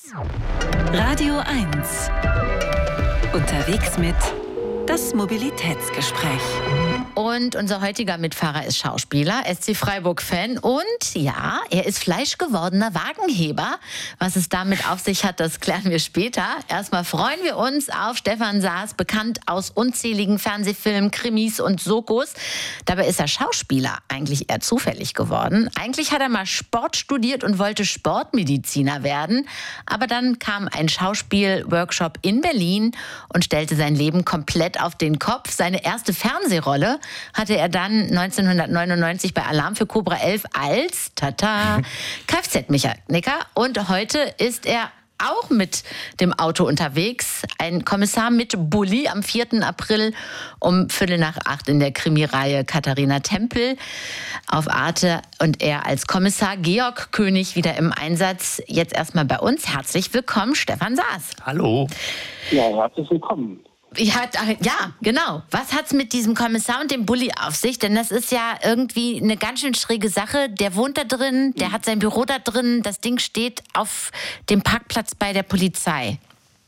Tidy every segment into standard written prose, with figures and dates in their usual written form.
Radio 1. Unterwegs mit das Mobilitätsgespräch. Und unser heutiger Mitfahrer ist Schauspieler, SC Freiburg-Fan und ja, er ist fleischgewordener Wagenheber. Was es damit auf sich hat, das klären wir später. Erstmal freuen wir uns auf Stefan Saas, bekannt aus unzähligen Fernsehfilmen, Krimis und Sokos. Dabei ist er Schauspieler eigentlich eher zufällig geworden. Eigentlich hat er mal Sport studiert und wollte Sportmediziner werden. Aber dann kam ein Schauspielworkshop in Berlin und stellte sein Leben komplett auf den Kopf. Seine erste Fernsehrolle hatte er dann 1999 bei Alarm für Cobra 11 als Kfz-Mechaniker. Und heute ist er auch mit dem Auto unterwegs. Ein Kommissar mit Bulli am 4. April um 7:45 in der Krimireihe Katharina Tempel auf Arte. Und er als Kommissar Georg König wieder im Einsatz. Jetzt erstmal bei uns. Herzlich willkommen, Stefan Saas. Hallo. Ja, herzlich willkommen. Ja, genau. Was hat's mit diesem Kommissar und dem Bulli auf sich? Denn das ist ja irgendwie eine ganz schön schräge Sache. Der wohnt da drin, der hat sein Büro da drin, das Ding steht auf dem Parkplatz bei der Polizei.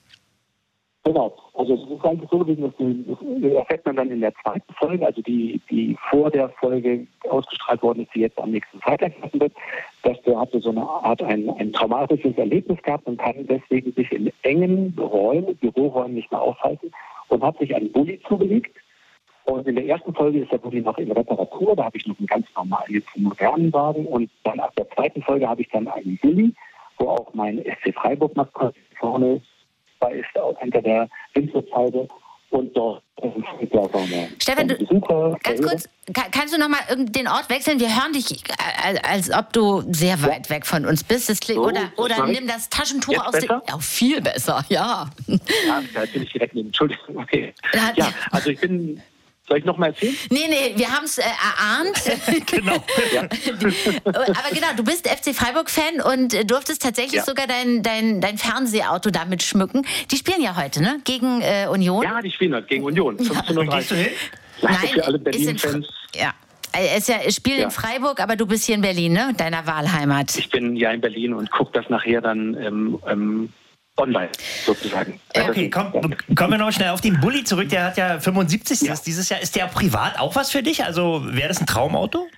Genau. Also es ist eigentlich so gewesen, das erfährt man dann in der zweiten Folge, also die vor der Folge ausgestrahlt worden ist, die jetzt am nächsten Freitag wird, dass der hatte so eine Art ein traumatisches Erlebnis gehabt und kann deswegen sich in engen Räumen, Büroräumen nicht mehr aufhalten und hat sich einen Bulli zugelegt. Und in der ersten Folge ist der Bulli noch in Reparatur, da habe ich noch einen ganz normalen, jetzt einen modernen Wagen und dann ab der zweiten Folge habe ich dann einen Bulli, wo auch mein SC Freiburg-Maskott vorne ist. Da ist auch hinter der Windschutzscheibe und dort ist Stefan, ganz kurz, kannst du nochmal den Ort wechseln? Wir hören dich, als ob du sehr weit weg von uns bist. Oder nimm das Taschentuch jetzt aus dem... Ja, viel besser, ja. Ja, da bin ich direkt neben. Entschuldigung, okay. Ja, also ich bin... Soll ich noch mal erzählen? Nee, wir haben es erahnt. Genau. Ja. Aber genau, du bist FC Freiburg-Fan und durftest tatsächlich sogar dein Fernsehauto damit schmücken. Die spielen ja heute, ne? Gegen Union. Ja, die spielen heute gegen Union. 15:30 Gehst du hin? Nein, Nein, für alle ist Berlin-Fans. Ja. Es spielt in Freiburg, aber du bist hier in Berlin, ne? Deiner Wahlheimat. Ich bin ja in Berlin und gucke das nachher dann online, sozusagen. Okay, kommen wir noch schnell auf den Bulli zurück. Der hat ja 75. Dieses Jahr. Ist der privat auch was für dich? Also wäre das ein Traumauto?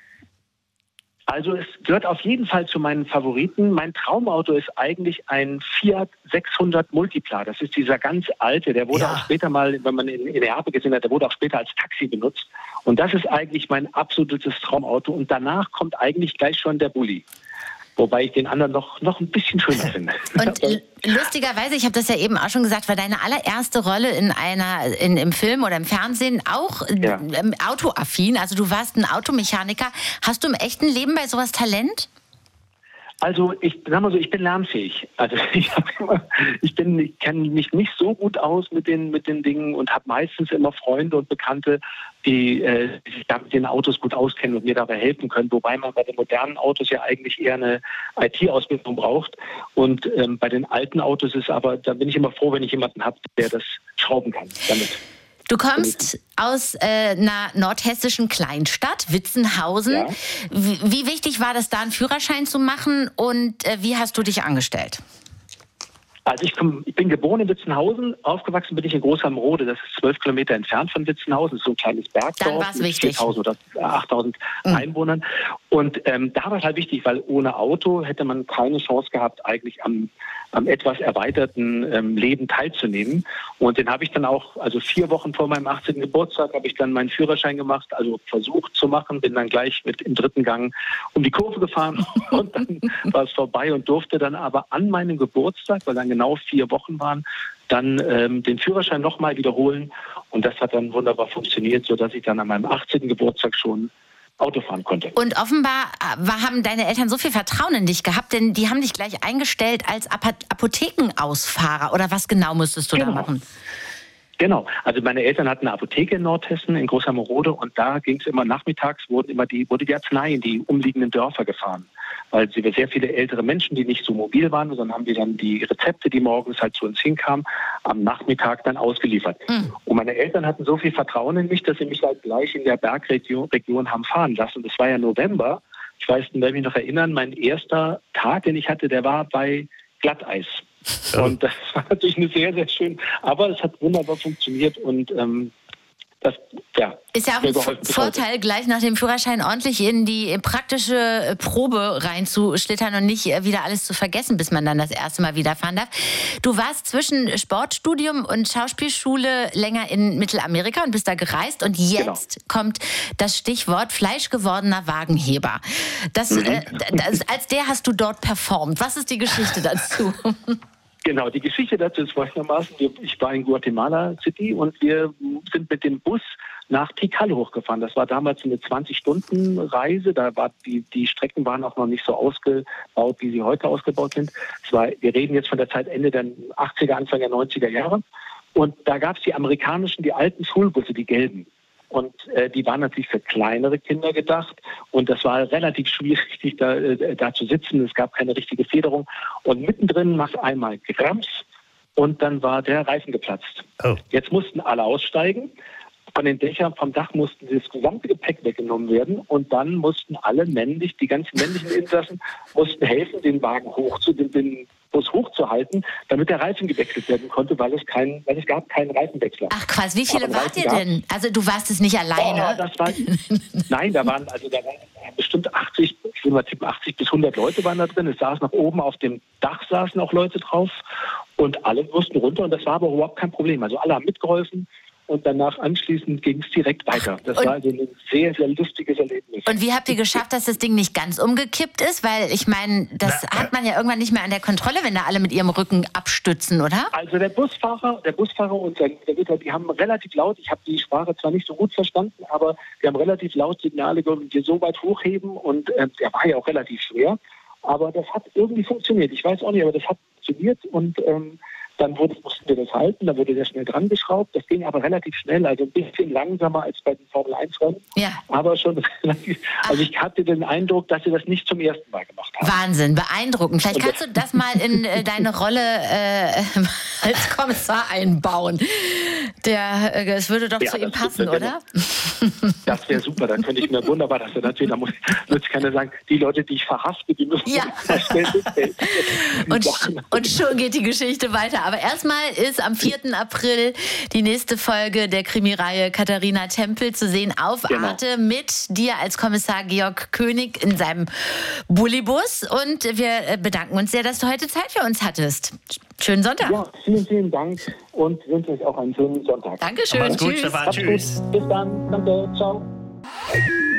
Also es gehört auf jeden Fall zu meinen Favoriten. Mein Traumauto ist eigentlich ein Fiat 600 Multipla. Das ist dieser ganz alte, der wurde auch später mal, wenn man in Neapel gesehen hat, der wurde auch später als Taxi benutzt. Und das ist eigentlich mein absolutes Traumauto. Und danach kommt eigentlich gleich schon der Bulli. Wobei ich den anderen noch ein bisschen schöner finde. Und lustigerweise, ich habe das ja eben auch schon gesagt, war deine allererste Rolle im Film oder im Fernsehen auch autoaffin. Also du warst ein Automechaniker. Hast du im echten Leben bei sowas Talent? Also ich bin lernfähig. Also ich kenne mich nicht so gut aus mit den Dingen und habe meistens immer Freunde und Bekannte, die sich da mit den Autos gut auskennen und mir dabei helfen können. Wobei man bei den modernen Autos ja eigentlich eher eine IT-Ausbildung braucht. Und bei den alten Autos da bin ich immer froh, wenn ich jemanden habe, der das schrauben kann damit. Du kommst aus einer nordhessischen Kleinstadt, Witzenhausen. Ja. Wie wichtig war das da, einen Führerschein zu machen und wie hast du dich angestellt? Also ich bin geboren in Witzenhausen, aufgewachsen bin ich in Großhamrode, das ist 12 Kilometer entfernt von Witzenhausen, das ist so ein kleines Bergdorf mit 4.000 oder 8.000 Einwohnern. Und da war es halt wichtig, weil ohne Auto hätte man keine Chance gehabt, eigentlich am etwas erweiterten Leben teilzunehmen. Und den habe ich dann auch, also 4 Wochen vor meinem 18. Geburtstag, habe ich dann meinen Führerschein gemacht, also versucht zu machen, bin dann gleich im 3. Gang um die Kurve gefahren und dann war es vorbei und durfte dann aber an meinem Geburtstag, weil dann genau 4 Wochen waren, dann den Führerschein nochmal wiederholen. Und das hat dann wunderbar funktioniert, sodass ich dann an meinem 18. Geburtstag schon Auto fahren konnte. Und offenbar haben deine Eltern so viel Vertrauen in dich gehabt, denn die haben dich gleich eingestellt als Apothekenausfahrer. Oder was genau musstest du da machen? Genau. Also meine Eltern hatten eine Apotheke in Nordhessen, in Großhamrode, und da ging es immer nachmittags, wurde die Arznei in die umliegenden Dörfer gefahren. Weil sie sehr viele ältere Menschen, die nicht so mobil waren, sondern haben wir dann die Rezepte, die morgens halt zu uns hinkamen, am Nachmittag dann ausgeliefert. Und meine Eltern hatten so viel Vertrauen in mich, dass sie mich halt gleich in der Bergregion haben fahren lassen. Das war ja November. Ich werde mich noch erinnern, mein erster Tag, den ich hatte, der war bei Glatteis. Und das war natürlich eine sehr, sehr schön. Aber es hat wunderbar funktioniert und das ist ja auch ein Vorteil, gleich nach dem Führerschein ordentlich in die praktische Probe reinzuschlittern und nicht wieder alles zu vergessen, bis man dann das erste Mal wieder fahren darf. Du warst zwischen Sportstudium und Schauspielschule länger in Mittelamerika und bist da gereist. Und jetzt kommt das Stichwort fleischgewordener Wagenheber. Als der hast du dort performt. Was ist die Geschichte dazu? Genau, die Geschichte dazu ist folgendermaßen. Ich war in Guatemala City und wir sind mit dem Bus nach Tikal hochgefahren. Das war damals eine 20-Stunden-Reise. Die Strecken waren auch noch nicht so ausgebaut, wie sie heute ausgebaut sind. Wir reden jetzt von der Zeit Ende der 80er, Anfang der 90er Jahre. Und da gab es die alten Schulbusse, die gelben. Und die waren natürlich für kleinere Kinder gedacht. Und das war relativ schwierig, da zu sitzen. Es gab keine richtige Federung. Und mittendrin macht einmal Grams und dann war der Reifen geplatzt. Oh. Jetzt mussten alle aussteigen. Von den Dächern, vom Dach mussten das gesamte Gepäck weggenommen werden. Und dann mussten die ganzen männlichen Insassen, mussten helfen, den Bus hochzuhalten, damit der Reifen gewechselt werden konnte, weil es gab keinen Reifenwechsler. Ach krass, wie viele wart ihr denn? Also du warst es nicht alleine? Nein, da waren bestimmt 80 bis 100 Leute waren da drin. Es saßen noch oben auf dem Dach saßen auch Leute drauf und alle mussten runter und das war aber überhaupt kein Problem. Also alle haben mitgeholfen. Und danach anschließend ging es direkt weiter. Das war also ein sehr, sehr lustiges Erlebnis. Und wie habt ihr geschafft, dass das Ding nicht ganz umgekippt ist? Weil ich meine, das hat man ja irgendwann nicht mehr an der Kontrolle, wenn da alle mit ihrem Rücken abstützen, oder? Also der Busfahrer und der Witter, die haben relativ laut, ich habe die Sprache zwar nicht so gut verstanden, aber die haben relativ laut Signale gegeben, die so weit hochheben und der war ja auch relativ schwer. Aber das hat irgendwie funktioniert. Ich weiß auch nicht, aber das hat funktioniert und dann mussten wir das halten, da wurde sehr schnell dran geschraubt. Das ging aber relativ schnell, also ein bisschen langsamer als bei den Formel-1-Rennen. Ja. Aber schon relativ. Also ich hatte den Eindruck, dass sie das nicht zum ersten Mal gemacht haben. Wahnsinn, beeindruckend. Vielleicht kannst du das mal in deine Rolle als Kommissar einbauen. Es würde doch zu ihm passen, oder? Das wäre super, dann könnte ich mir wunderbar, dass er natürlich, da muss keiner sagen, die Leute, die ich verhafte, die müssen und schon geht die Geschichte weiter. Aber erstmal ist am 4. April die nächste Folge der Krimireihe Katharina Tempel zu sehen auf Arte mit dir als Kommissar Georg König in seinem Bullibus. Und wir bedanken uns sehr, dass du heute Zeit für uns hattest. Schönen Sonntag. Ja, vielen, vielen Dank und wünsche euch auch einen schönen Sonntag. Dankeschön. Mach's gut, Stefan. Tschüss. Bis dann. Danke. Ciao.